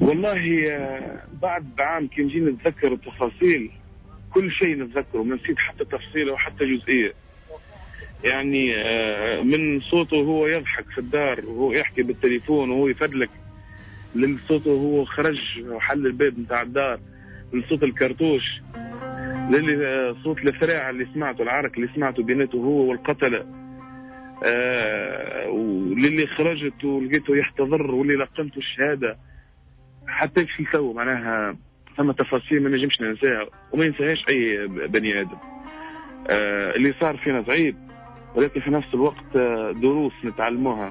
والله بعد عام كي نجي نتذكر التفاصيل كل شيء نتذكره، ما نسيت حتى تفصيلة وحتى جزئية. يعني من صوته وهو يضحك في الدار وهو يحكي بالتليفون وهو يفدلك، لصوته وهو خرج وحل الباب نتاع الدار، لصوت الكرتوش، صوت الفراع اللي سمعته، العرك اللي سمعته بينته هو والقتلة، وللي خرجت ولقيته يحتضر واللي لقنته الشهادة. حتى في تو معناها ثم تفاصيل ما نجمش ننساها وما ينساهاش أي بني آدم. اللي صار فينا صعيب، ولكن في نفس الوقت دروس نتعلموها،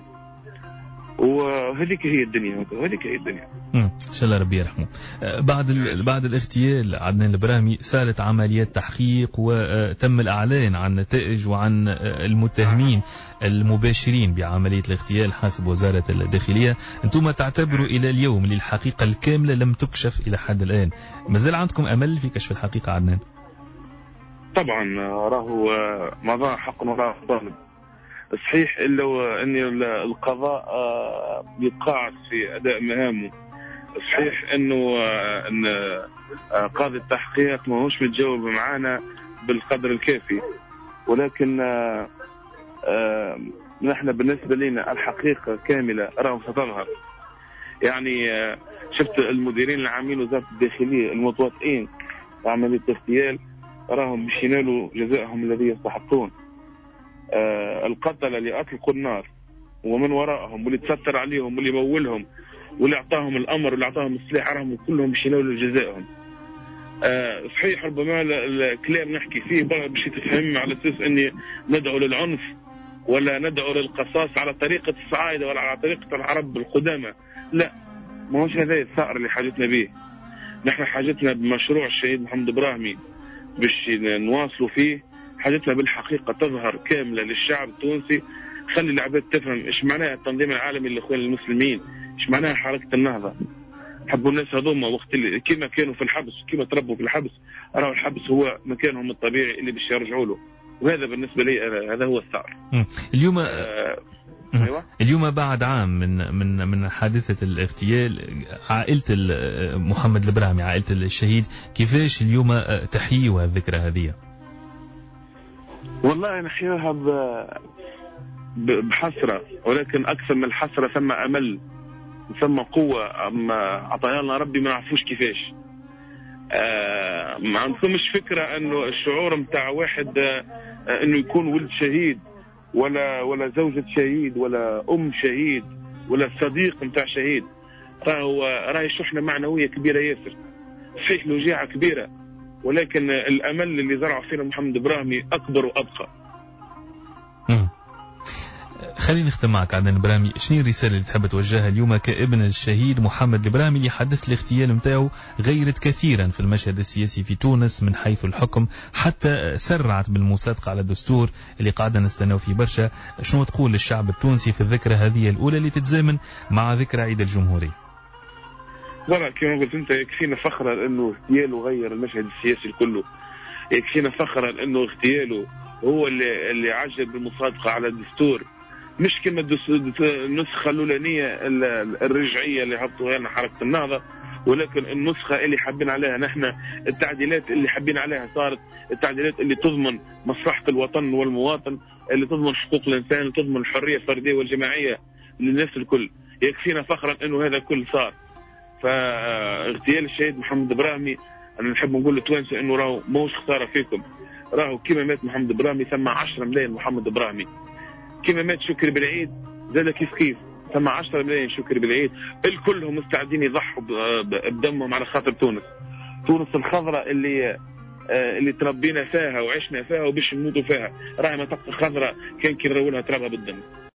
وهذيك هي الدنيا، وهذيك هي الدنيا. إن شاء الله ربي يرحمه. بعد الاغتيال عدنان البراهمي سارت عمليات تحقيق وتم الإعلان عن نتائج وعن المتهمين المباشرين بعملية الاغتيال حسب وزارة الداخلية. أنتم تعتبروا إلى اليوم للحقيقة الكاملة لم تكشف إلى حد الآن، ما زال عندكم أمل في كشف الحقيقة عدنان؟ طبعا راهو مضى حق وراء طالب صحيح، إلا أن القضاء يتقاعس في أداء مهامه. صحيح أنه أن قاضي التحقيق ما هوش متجاوب معنا بالقدر الكافي، ولكن نحن بالنسبة لنا الحقيقة كاملة راهو ستظهر. يعني شفت المديرين العامين وزارة الداخلية المتواطئين في عملية الاغتيال راهم باش ينالوا جزائهم الذي يستحقون. القتلة اللي أطلقوا النار ومن وراءهم واللي تستر عليهم واللي مولهم واللي أعطاهم الأمر واللي أعطاهم السلاح راهم كلهم باش ينالوا جزائهم. صحيح ربما الكلام نحكي فيه باش تفهم على أساس أني ندعو للعنف ولا ندعو للقصاص على طريقة الصعايدة ولا على طريقة العرب القدامى، لا، ما هوش هذا الثأر اللي حاجتنا به. نحن حاجتنا بمشروع الشهيد محمد إبراهيمي باش نواصلوا فيه، حاجتنا بالحقيقة تظهر كاملة للشعب التونسي. خلي العباد تفهم إيش معناها التنظيم العالمي للإخوان المسلمين، إيش معناها حركة النهضة. حبوا الناس هذوما وقت اللي كيما كانوا في الحبس وكيما تربوا في الحبس، راهو الحبس هو مكانهم الطبيعي اللي باش يرجعوا له، وهذا بالنسبة لي هذا هو الثأر. اليوم أيوة. اليوم بعد عام من حادثة الاغتيال، عائلة محمد البراهمي، عائلة الشهيد، كيفاش اليوم تحييوا الذكرى هذه؟ والله نحيوها بحسرة، ولكن أكثر من الحسرة ثم أمل ثم قوة أما عطانا ربي ما نعرفوش كيفاش. ما عندكمش فكرة أنه الشعور متاع واحد أنه يكون ولد شهيد ولا زوجة شهيد ولا أم شهيد ولا صديق متاع شهيد، راهي شحنة معنوية كبيرة ياسر. صحيح وجيعة كبيرة، ولكن الأمل اللي زرعه فينا محمد إبراهيمي أكبر وأبقى. خلينا نختم معك عدنان البراهمي، شنو الرسالة اللي تحب توجهها اليوم كابن الشهيد محمد البراهمي اللي حدث الاغتيال متاعه غيرت كثيرا في المشهد السياسي في تونس من حيث الحكم، حتى سرعت بالمصادقة على الدستور اللي قاعدة نستناو فيه برشا؟ شنو تقول للشعب التونسي في الذكرى هذه الأولى اللي تتزامن مع ذكرى عيد الجمهورية؟ والله كما قلت انت، يكفينا فخرا انه اغتياله غير المشهد السياسي كله، يكفينا فخرا انه اغتياله هو اللي عجل بالمصادقة على الدستور، مش كما النسخة الأولانية الرجعية اللي هبطوها لنا حركة النهضة، ولكن النسخة اللي حابين عليها نحن، التعديلات اللي حابين عليها صارت التعديلات اللي تضمن مصلحة الوطن والمواطن، اللي تضمن حقوق الإنسان، اللي تضمن الحرية الفردية والجماعية للناس الكل. يكفينا فخرا انه هذا كل صار. فاغتيال الشهيد محمد إبراهيمي انا نحب نقول للتوانسه انه راهو موش خساره فيكم، راهو كيما مات محمد إبراهيمي ثم 10 ملايين محمد إبراهيمي، كيما مات شكري بالعيد زاد كيف ثم 10 ملايين شكري بالعيد، الكلهم مستعدين يضحوا بدمهم على خاطر تونس الخضراء اللي تربينا فيها وعشنا فيها وباش نموتوا فيها، راهي منطقه خضراء كان كي نراولها ترابها بالدم.